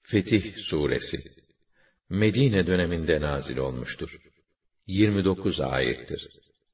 Fetih Suresi Medine döneminde nazil olmuştur. 29 ayettir.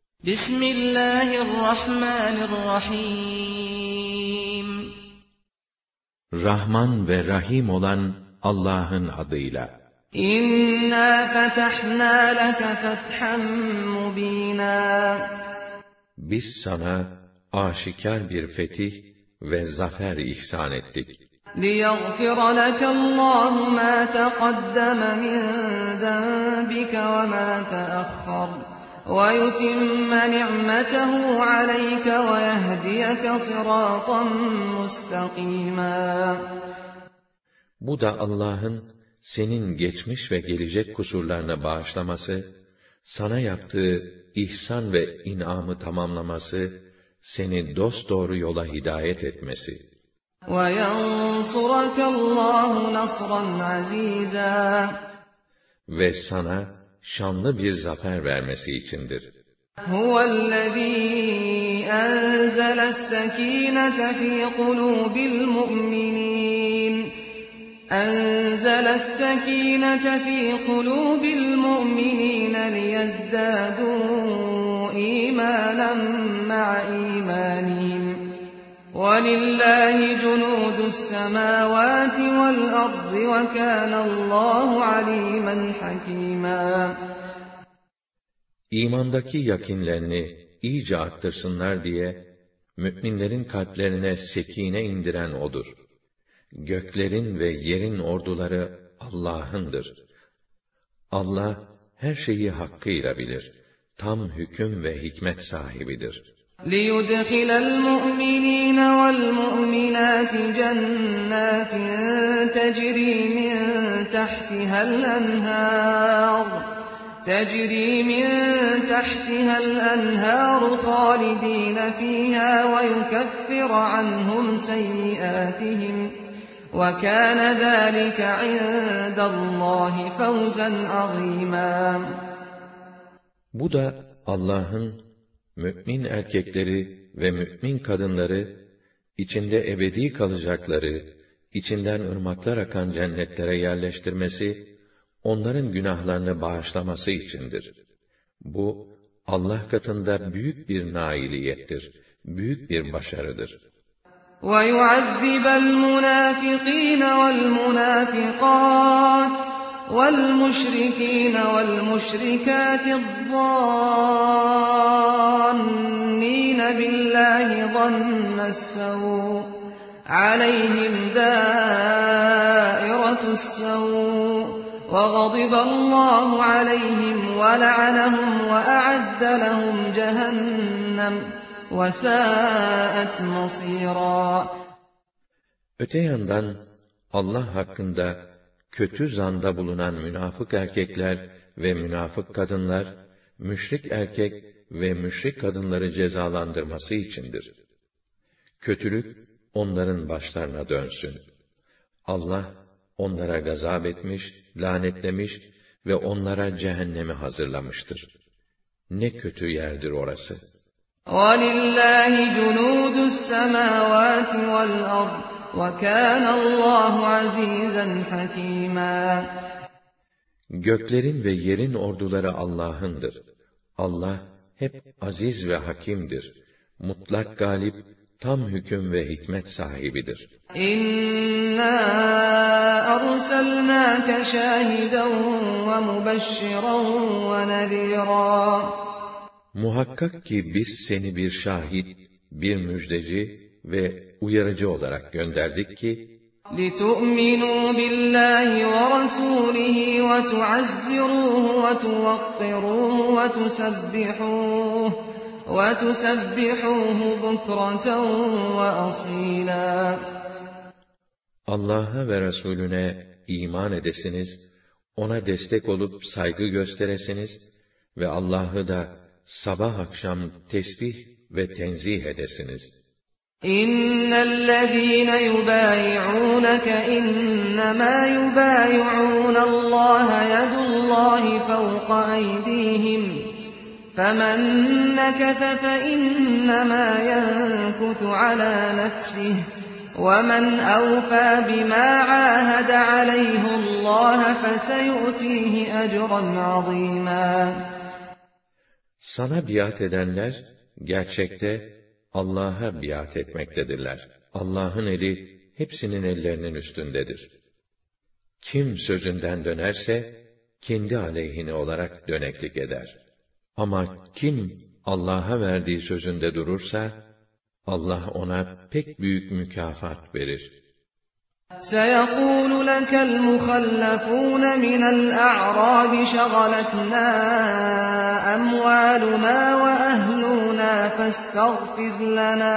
Bismillahirrahmanirrahim. Rahman ve Rahim olan Allah'ın adıyla. İnna fetahna leke fethan mubina. Biz sana aşikar bir fetih ve zafer ihsan ettik. لِيَغْفِرَ لَكَ اللّٰهُ مَا تَقَدَّمَ مِنْ ذَنْبِكَ وَمَا تَأَخَّرَ وَيُتِمَّ نِعْمَتَهُ عَلَيْكَ وَيَهْدِيَكَ صِرَاطًا مُسْتَقِيمًا. Bu da Allah'ın senin geçmiş ve gelecek kusurlarını bağışlaması, sana yaptığı ihsan ve inamı tamamlaması, seni dosdoğru yola hidayet etmesi. وَيَنْصُرَكَ اللّٰهُ نَصْرًا عَز۪يزًا. Ve sana şanlı bir zafer vermesi içindir. هُوَ الَّذ۪ي أَنْزَلَ السَّك۪ينَةَ ف۪ي قُلُوبِ الْمُؤْمِنِينَ لِيَزْدَادُوا إِيمَانًا مَعَ إِيمَانِهِمْ وَلِلَّهِ جُنُودُ السَّمَاوَاتِ وَالْأَرْضِ وَكَانَ اللّٰهُ عَلِيمًا حَكِيمًا. İmandaki yakinlerini iyice arttırsınlar diye, müminlerin kalplerine sekine indiren O'dur. Göklerin ve yerin orduları Allah'ındır. Allah, her şeyi hakkıyla bilir. Tam hüküm ve hikmet sahibidir. لِيُدْخِلَ الْمُؤْمِنِينَ وَالْمُؤْمِنَاتِ جَنَّاتٍ تَجْرِي مِنْ تَحْتِهَا الْأَنْهَارُ خَالِدِينَ فِيهَا وَيُكَفِّرَ عَنْهُمْ سَيِّئَاتِهِمْ وَكَانَ ذَٰلِكَ عِندَ اللّٰهِ فَوْزًا عَظِيمًا. Bu da Allah'ın mümin erkekleri ve mümin kadınları, içinde ebedi kalacakları, içinden ırmaklar akan cennetlere yerleştirmesi, onların günahlarını bağışlaması içindir. Bu, Allah katında büyük bir nailiyettir, büyük bir başarıdır. وَيُعَذِّبَ الْمُنَافِقِينَ وَالْمُنَافِقَاتِ وَالْمُشْرِكِينَ وَالْمُشْرِكَاتِ الظَّانِّينَ بِاللَّهِ ظَنَّ السَّوْءِ عَلَيْهِمْ دَائِرَةُ السَّوْءِ وَغَضِبَ اللّٰهُ عَلَيْهِمْ وَلَعَنَهُمْ وَأَعَدَّ لَهُمْ جَهَنَّمَ وَسَاءَتْ مَصِيرًا. Öte yandan Allah hakkında kötü zanda bulunan münafık erkekler ve münafık kadınlar, müşrik erkek ve müşrik kadınları cezalandırması içindir. Kötülük onların başlarına dönsün. Allah onlara gazap etmiş, lanetlemiş ve onlara cehennemi hazırlamıştır. Ne kötü yerdir orası. وَلِلَّهِ جُنُودُ السَّمَاوَاتِ وَالْأَرْضِ وَكَانَ اللّٰهُ عَز۪يزًا حَك۪يمًا. Göklerin ve yerin orduları Allah'ındır. Allah hep aziz ve hakimdir. Mutlak galip, tam hüküm ve hikmet sahibidir. İnna arsalnâke şâhiden ve mübeşşiran ve nezîrâ. Muhakkak ki biz seni bir şahit, bir müjdeci ve uyarıcı olarak gönderdik ki, لِتُؤْمِنُوا بِاللّٰهِ وَرَسُولِهِ وَتُعَزِّرُوهُ وَتُوَقِّرُوهُ وَتُسَبِّحُوهُ بُكْرَةً وَأَصِيلًا. Allah'a ve Resulüne iman edesiniz, ona destek olup saygı gösteresiniz ve Allah'ı da sabah akşam tesbih ve tenzih edesiniz. İnnellezîne yubâyi'ûneke innemâ yubâyi'ûnallâhe yedullâhi fevqa eydîhim. فَمَنْ نَكَثَ فَإِنَّمَا يَنكُثُ عَلَى نَفْسِهِ وَمَنْ أَوْفَى بِمَا عَاهَدَ عَلَيْهِ اللّٰهَ فَسَيُؤْتِيهِ أَجْرًا عَظِيمًا. Sana biat edenler, gerçekte Allah'a biat etmektedirler. Allah'ın eli, hepsinin ellerinin üstündedir. Kim sözünden dönerse, kendi aleyhine olarak döneklik eder. Ama kim Allah'a verdiği sözünde durursa, Allah ona pek büyük mükafat verir. سَيَقُولُ لَكَ الْمُخَلَّفُونَ مِنَ الْأَعْرَابِ شَغَلَتْنَا أَمْوَالُنَا وَأَهْلُونَا فَاسْتَغْفِرْ لَنَا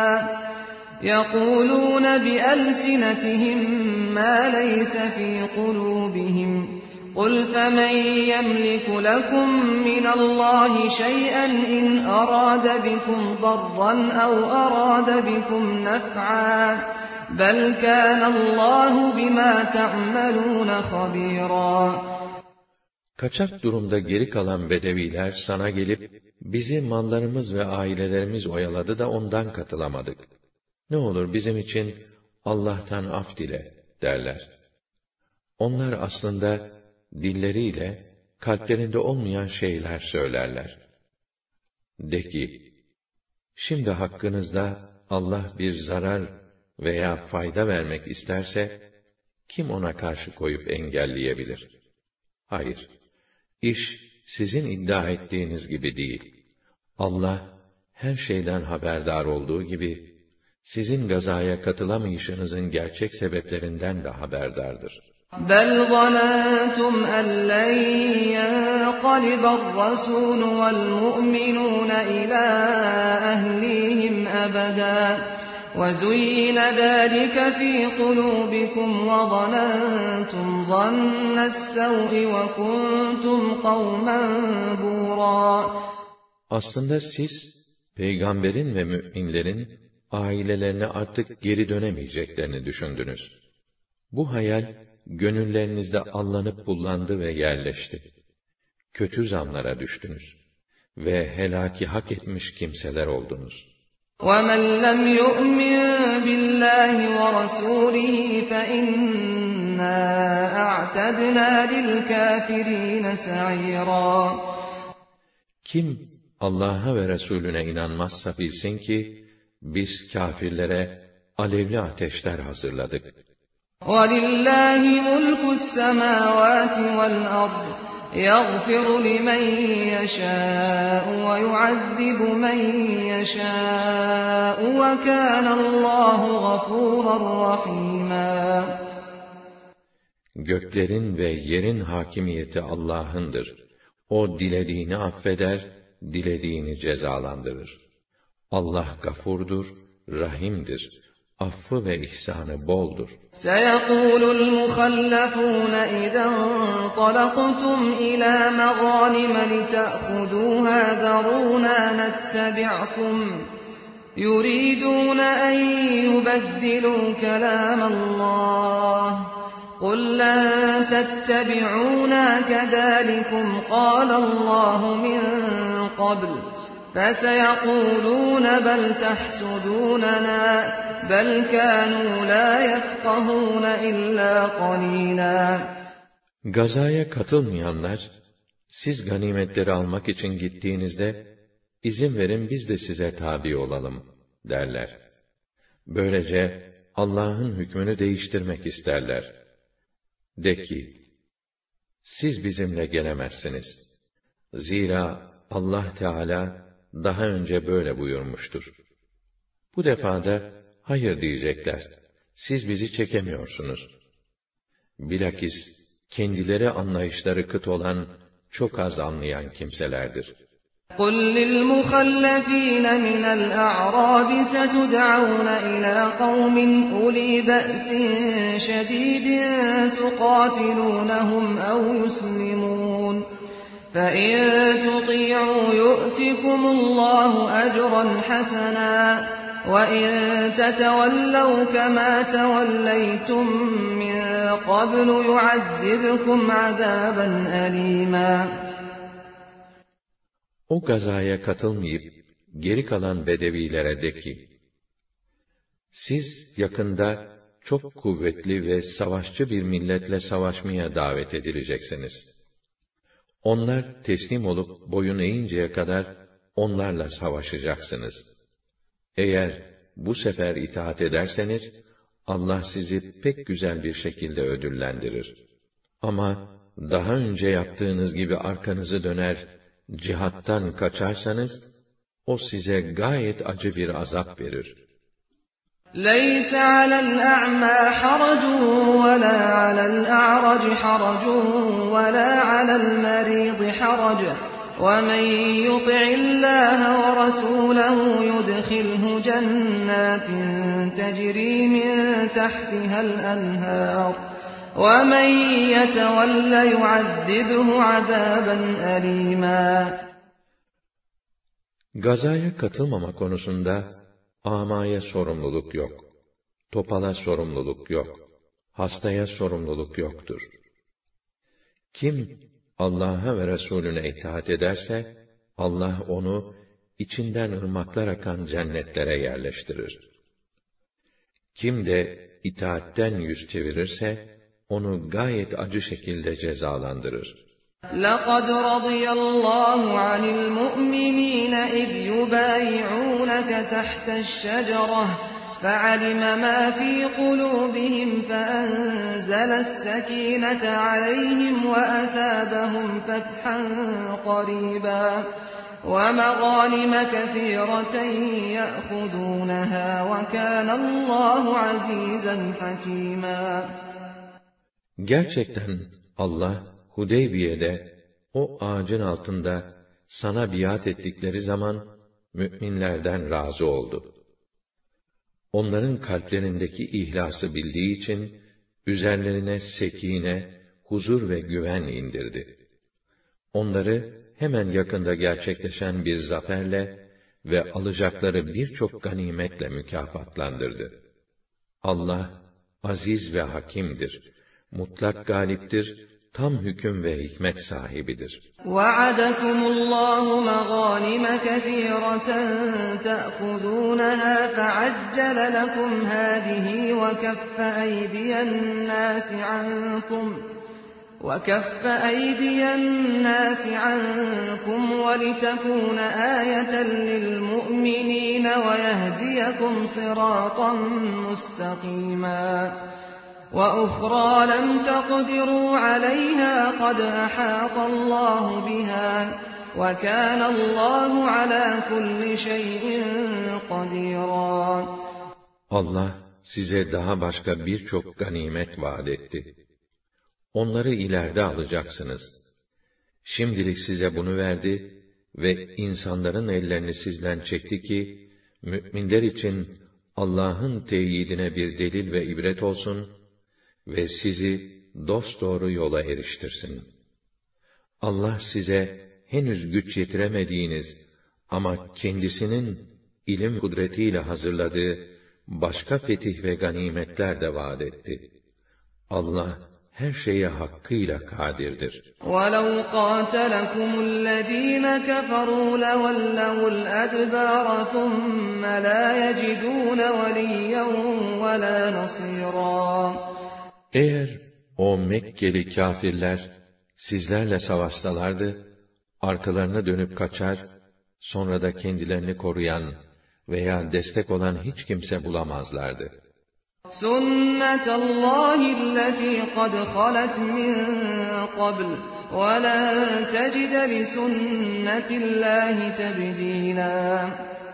يَقُولُونَ بِأَلْسِنَتِهِم مَّا لَيْسَ فِي قُلُوبِهِمْ قُلْ فَمَن يَمْلِكُ لَكُم مِّنَ اللَّهِ شَيْئًا إِنْ أَرَادَ بِكُمْ ضَرًّا أَوْ أَرَادَ بِكُمْ نَفْعًا بَلْ كَانَ اللّٰهُ بِمَا تَعْمَلُونَ خَبِيرًا. Kaçak durumda geri kalan bedeviler sana gelip, bizi mallarımız ve ailelerimiz oyaladı da ondan katılamadık. Ne olur bizim için Allah'tan af dile derler. Onlar aslında dilleriyle, kalplerinde olmayan şeyler söylerler. De ki, şimdi hakkınızda Allah bir zarar veya fayda vermek isterse, kim ona karşı koyup engelleyebilir? Hayır, iş sizin iddia ettiğiniz gibi değil. Allah, her şeyden haberdar olduğu gibi, sizin gazaya katılamayışınızın gerçek sebeplerinden de haberdardır. بَلْ ظَنَنْتُمْ أَنْ لَنْ يَنْقَلِبَ الرَّسُولُ وَالْمُؤْمِنُونَ إِلَى أَهْلِيهِمْ أَبَدًا وَزُيِّنَ ذَلِكَ فِي قُلُوبِكُمْ وَظَنَنْتُمْ ظَنَّ السَّوْءِ وَكُنْتُمْ قَوْمًا بُورًا. Aslında siz, peygamberin ve müminlerin ailelerine artık geri dönemeyeceklerini düşündünüz. Bu hayal, gönüllerinizde allanıp pullandı ve yerleşti. Kötü zanlara düştünüz ve helaki hak etmiş kimseler oldunuz. وَمَنْ لَمْ يُؤْمِنْ بِاللّٰهِ وَرَسُولِهِ فَإِنَّا أَعْتَدْنَا لِلْكَافِرِينَ سَعِيرًا. Kim Allah'a ve Resulüne inanmazsa bilsin ki, biz kâfirlere alevli ateşler hazırladık. وَلِلَّهِ مُلْكُ السَّمَاوَاتِ وَالْأَرْضِ يَغْفِرُ لِمَن يَشَاءُ وَيُعَذِّبُ مَن يَشَاءُ وَكَانَ اللّٰهُ غَفُورًا رَحِيمًا. Göklerin ve yerin hakimiyeti Allah'ındır. O dilediğini affeder, dilediğini cezalandırır. Allah gafurdur, rahimdir. Affı ve ihsanı boldur. سَيَقُولُ الْمُخَلَّفُونَ إِذَا انطَلَقْتُمْ إِلَى مَغَانِمَ لِتَأْخُذُوهَا ذَرُونَا نَتَّبِعْكُمْ يُرِيدُونَ أَن يُبَدِّلُوا كَلَامَ اللَّهِ قُل لَّن تَتَّبِعُونَا كَذَلِكُمْ قَالَ اللَّهُ مِن قَبْلُ فَسَيَقُولُونَ بَلْ تَحْسُدُونَنَا بَلْ كَانُوا لَا يَفْقَهُونَ إِلَّا قَلِيلًا. Gazaya katılmayanlar, siz ganimetleri almak için gittiğinizde, izin verin biz de size tabi olalım, derler. Böylece, Allah'ın hükmünü değiştirmek isterler. De ki, siz bizimle gelemezsiniz. Zira Allah Teala daha önce böyle buyurmuştur. Bu defada, hayır diyecekler. Siz bizi çekemiyorsunuz. Bilakis, kendileri anlayışları kıt olan, çok az anlayan kimselerdir. قُلْ لِلْمُخَلَّفِينَ مِنَ الْأَعْرَابِ سَتُدْعَوْنَ إِلَى قَوْمٍ أُولِي بَأْسٍ شَدِيدٍ تُقَاتِلُونَهُمْ أَوْ يُسْلِمُونَ فَإِن تُطِيعُوا يُؤْتِكُمُ اللَّهُ أَجْرًا حَسَنًا وَإِن تَتَوَلَّوْا كَمَا تَوَلَّيْتُم مِّن قَبْلُ يُعَذِّبْكُمْ عَذَابًا أَلِيمًا. O gazaya katılmayıp, geri kalan bedevilere de ki, Siz yakında çok kuvvetli ve savaşçı bir milletle savaşmaya davet edileceksiniz. Onlar teslim olup boyun eğinceye kadar onlarla savaşacaksınız. Eğer bu sefer itaat ederseniz, Allah sizi pek güzel bir şekilde ödüllendirir. Ama daha önce yaptığınız gibi arkanızı döner, cihattan kaçarsanız, o size gayet acı bir azap verir. لَيْسَ عَلَى الْأَعْمَى حَرَجٌ وَلَا عَلَى الْأَعْرَجِ حَرَجٌ وَلَا عَلَى الْمَرِيضِ حَرَجٌ وَمَنْ يُطِعِ اللَّهَ وَرَسُولَهُ يُدْخِلْهُ جَنَّاتٍ تَجْرِي مِنْ تَحْتِهَا الْأَنْهَارُ وَمَنْ يَتَوَلَّ يُعَذِّبْهُ عَذَابًا أَلِيمًا. Gazaya katılmama konusunda amaya sorumluluk yok. Topala sorumluluk yok. Hastaya sorumluluk yoktur. Kim Allah'a ve Resulüne itaat ederse, Allah onu içinden ırmaklar akan cennetlere yerleştirir. Kim de itaatten yüz çevirirse, onu gayet acı şekilde cezalandırır. لَقَدْ رَضِيَ اللَّهُ عَنِ الْمُؤْمِنِينَ إِذْ يُبَايِعُونَكَ تَحْتَ الشَّجَرَةِ فَعَلِمَ مَا فِي قُلُوبِهِمْ فَأَنزَلَ السَّكِينَةَ عَلَيْهِمْ وَأَثَابَهُمْ فَتْحًا قَرِيبًا وَمَغَانِمَ كَثِيرَةً يَأْخُذُونَهَا وَكَانَ اللَّهُ عَزِيزًا حَكِيمًا. Gerçekten Allah, Hudeybiye'de, o ağacın altında sana biat ettikleri zaman, müminlerden razı oldu. Onların kalplerindeki ihlası bildiği için, üzerlerine sekine, huzur ve güven indirdi. Onları hemen yakında gerçekleşen bir zaferle ve alacakları birçok ganimetle mükafatlandırdı. Allah, aziz ve hakimdir, mutlak galiptir, tam hüküm ve hikmet sahibidir. وَعَدَكُمُ اللَّهُ مَغَانِمَ كَثِيرَةً تَأْخُذُونَهَا فَعَجَّلَ لَكُمْ هَٰذِهِ وَكَفَّ أَيْدِيَ النَّاسِ عَنكُمْ وَلِتَكُونَ آيَةً لِلْمُؤْمِنِينَ وَيَهْدِيَكُمْ صِرَاطًا مُسْتَقِيمًا. وَأُخْرَى لَمْ تَقْدِرُوا عَلَيْهَا قَدْ أَحَاطَ اللَّهُ بِهَا وَكَانَ اللَّهُ عَلَى كُلِّ شَيْءٍ قَدِيرًا. Allah size daha başka birçok ganimet vaat etti. Onları ileride alacaksınız. Şimdilik size bunu verdi ve insanların ellerini sizden çekti ki, müminler için Allah'ın teyidine bir delil ve ibret olsun ve sizi dosdoğru yola eriştirsin. Allah size henüz güç yetiremediğiniz ama kendisinin ilim kudretiyle hazırladığı başka fetih ve ganimetler de vaat etti. Allah her şeye hakkıyla kadirdir. وَلَوْ قَاتَلَكُمُ الَّذ۪ينَ كَفَرُوا لَوَلَّوُا الْأَدْبَارَ ثُمَّ لَا يَجِدُونَ وَلِيًّا وَلَا نَصِيرًا. Eğer o Mekkeli kâfirler sizlerle savaşsalardı, arkalarına dönüp kaçar, sonra da kendilerini koruyan veya destek olan hiç kimse bulamazlardı. سُنَّةَ اللّٰهِ الَّتِي قَدْ خَلَتْ مِنْ قَبْلُ وَلَنْ تَجِدَ لِسُنَّةِ اللّٰهِ تَبْدِيلًا.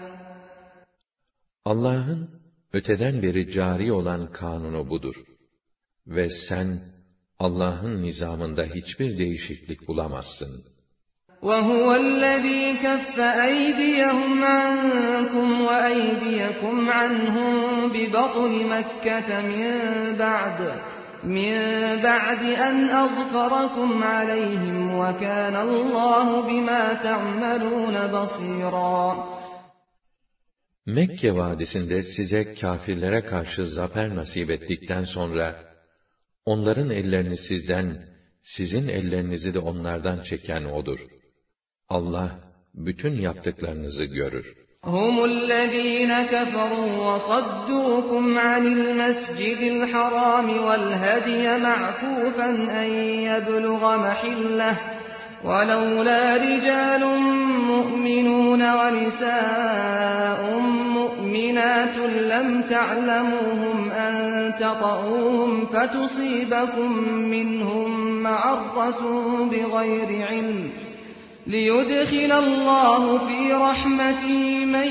Allah'ın öteden beri cari olan kanunu budur. Ve sen Allah'ın nizamında hiçbir değişiklik bulamazsın. وَهُوَ الَّذ۪ي كَفَّ أَيْدِيَهُمْ عَنْكُمْ وَأَيْدِيَكُمْ عَنْهُمْ بِبَطْنِ مَكَّةَ مِنْ بَعْدِ أَنْ أَظْفَرَكُمْ عَلَيْهِمْ وَكَانَ اللّٰهُ بِمَا تَعْمَلُونَ بَصِيرًا. Mekke vadisinde size kâfirlere karşı zafer nasip ettikten sonra, onların ellerini sizden, sizin ellerinizi de onlardan çeken O'dur. Allah, bütün yaptıklarınızı görür. هم الذين كفروا وصدوكم عن المسجد الحرام والهدي معكوفا أن يبلغ محله ولولا رجال مؤمنون ونساء مؤمنات لم تعلموهم أن تطؤوهم فتصيبكم منهم معرة بغير علم ليدخل الله في رحمته من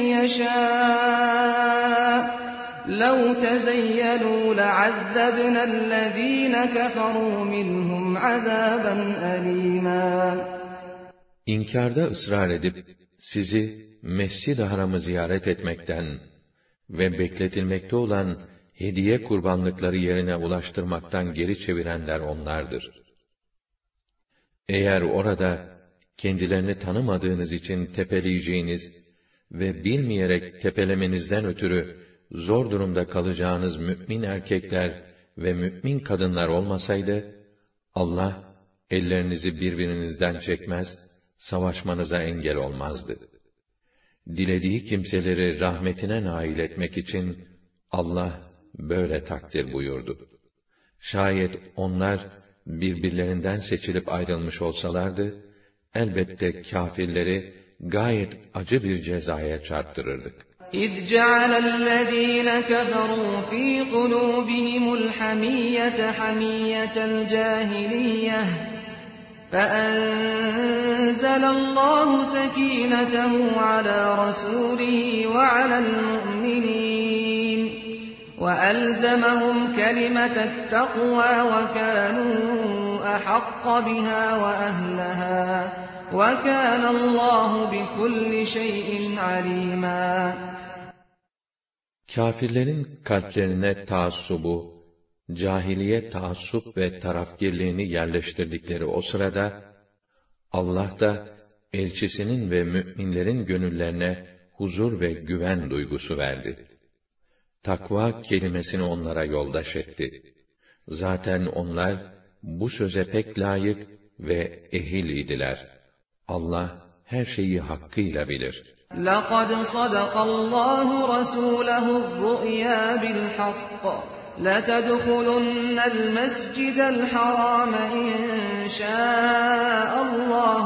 يشاء لو تزيلوا لعذبنا الذين كفروا منهم عذابا أليما. İnkarda ısrar edip sizi Mescid-i Haram'ı ziyaret etmekten ve bekletilmekte olan hediye kurbanlıkları yerine ulaştırmaktan geri çevirenler onlardır. Eğer orada kendilerini tanımadığınız için tepeleyeceğiniz ve bilmeyerek tepelemenizden ötürü zor durumda kalacağınız mümin erkekler ve mümin kadınlar olmasaydı, Allah ellerinizi birbirinizden çekmez, savaşmanıza engel olmazdı. Dilediği kimseleri rahmetine nail etmek için Allah böyle takdir buyurdu. Şayet onlar birbirlerinden seçilip ayrılmış olsalardı, elbette kâfirleri gayet acı bir cezaya çarptırırdık. إِذْ جَعَلَ الَّذ۪ينَ كَفَرُوا ف۪ي قُلُوبِهِمُ الْحَمِيَّةَ حَمِيَّةَ الْجَاهِلِيَّةِ فَأَنْزَلَ اللّٰهُ سَك۪ينَتَهُ عَلَى رَسُولِهِ وَعَلَى الْمُؤْمِنِينَ وَأَلْزَمَهُمْ كَلِمَةَ التَّقْوَى وَكَانُوا أَحَقَّ بِهَا وَأَهْلَهَا وَكَانَ اللّٰهُ بِكُلِّ شَيْءٍ عَلِيمًا. Kâfirlerin kalplerine taassubu, cahiliye taassup ve tarafgirliğini yerleştirdikleri o sırada, Allah da elçisinin ve müminlerin gönüllerine huzur ve güven duygusu verdi. Takva kelimesini onlara yoldaş etti. Zaten onlar bu söze pek layık ve ehil idiler. Allah her şeyi hakkıyla bilir. لَقَدْ صَدَقَ اللّٰهُ رَسُولَهُ الرُّؤْيَا بِالْحَقِّ لَتَدْخُلُنَّ الْمَسْجِدَ الْحَرَامَ إِنْ شَاءَ اللّٰهُ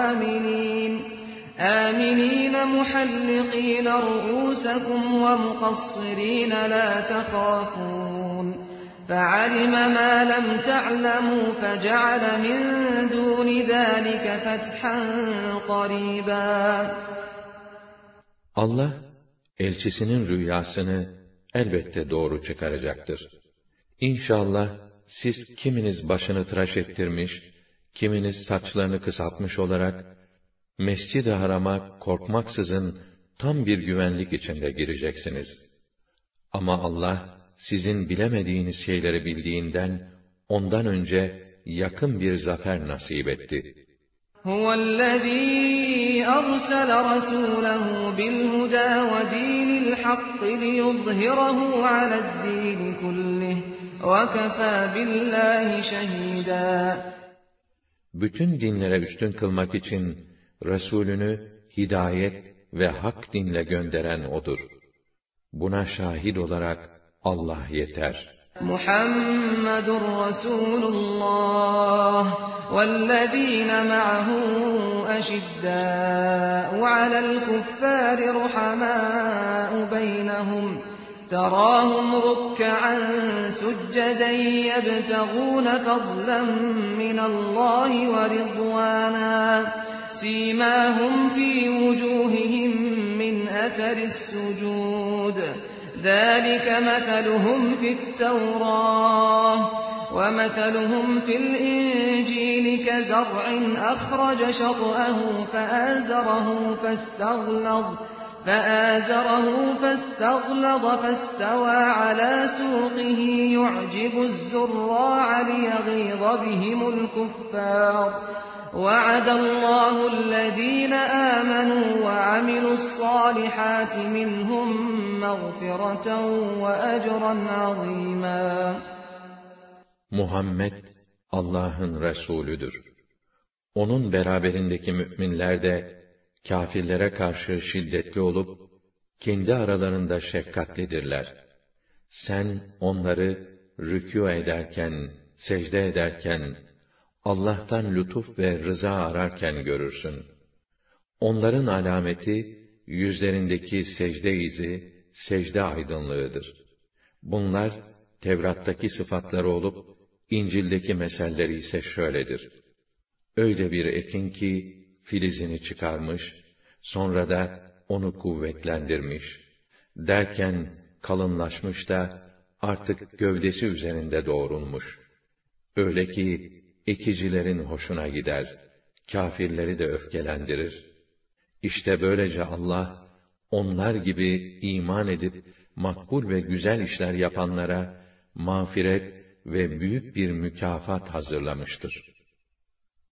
آمِنِينَ مُحَلِّقِينَ رُءُوسَكُمْ وَمُقَصِّرِينَ لَا تَخَافُونَ فَعَلِمَ مَا لَمْ تَعْلَمُوا فَجَعَلَ مِنْ دُونِ ذَٰلِكَ فَتْحًا قَرِيبًا. Allah, elçisinin rüyasını elbette doğru çıkaracaktır. İnşallah siz kiminiz başını tıraş ettirmiş, kiminiz saçlarını kısaltmış olarak, Mescid-i Haram'a korkmaksızın tam bir güvenlik içinde gireceksiniz. Ama Allah, sizin bilemediğiniz şeyleri bildiğinden, ondan önce yakın bir zafer nasip etti. هُوَ الَّذ۪ي أَرْسَلَ رَسُولَهُ بِالْهُدَى وَدِينِ الْحَقِّ لِيُظْهِرَهُ عَلَى الدِّينِ كُلِّهِ وَكَفَى بِاللّٰهِ شَهِيدًا. Bütün dinlere üstün kılmak için Resulünü hidayet ve hak dinle gönderen O'dur. Buna şahit olarak Allah yeter. محمد رسول الله والذين معه أشداء على الكفار رحماء بينهم تراهم ركعا سجدا يبتغون فضلا من الله ورضوانا سيماهم في وجوههم من أثر السجود ذلك مثلهم في التوراة ومثلهم في الإنجيل كزرع أخرج شطأه فآزره فاستغلظ فاستوى على سوقه يعجب الزراع ليغيظ بهم الكفار وعد الله الذين آمنوا وعملوا الصالحات منهم مغفرة وأجرا عظيما. Muhammed Allah'ın Resulüdür. Onun beraberindeki müminler de kâfirlere karşı şiddetli olup, kendi aralarında şefkatlidirler. Sen onları rükû ederken, secde ederken, Allah'tan lütuf ve rıza ararken görürsün. Onların alameti, yüzlerindeki secde izi, secde aydınlığıdır. Bunlar, Tevrat'taki sıfatları olup, İncil'deki meselleri ise şöyledir. Öyle bir ekin ki, filizini çıkarmış, sonra da onu kuvvetlendirmiş. Derken, kalınlaşmış da, artık gövdesi üzerinde doğrulmuş. Öyle ki, ekicilerin hoşuna gider, kâfirleri de öfkelendirir. İşte böylece Allah, onlar gibi iman edip, makbul ve güzel işler yapanlara, mağfiret ve büyük bir mükafat hazırlamıştır.